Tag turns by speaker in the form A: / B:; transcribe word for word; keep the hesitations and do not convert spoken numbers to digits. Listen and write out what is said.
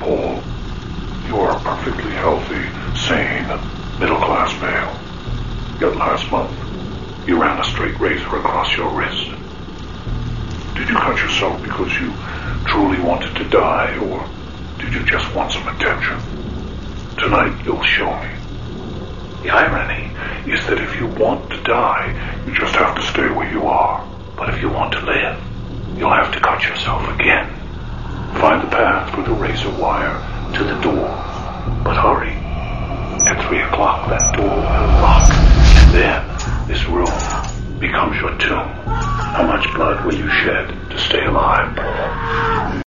A: Paul, you are a perfectly healthy, sane, middle-class male. Yet last month, you ran a straight razor across your wrist. Did you cut yourself because you truly wanted to die, or did you just want some attention? Tonight, you'll show me. The irony is that if you want to die, you just have to stay where you are. But if you want to live, you'll have to cut yourself again. Find the path through the razor wire to the door. But hurry. At three o'clock, that door will lock. And then, this room becomes your tomb. How much blood will you shed to stay alive, Paul?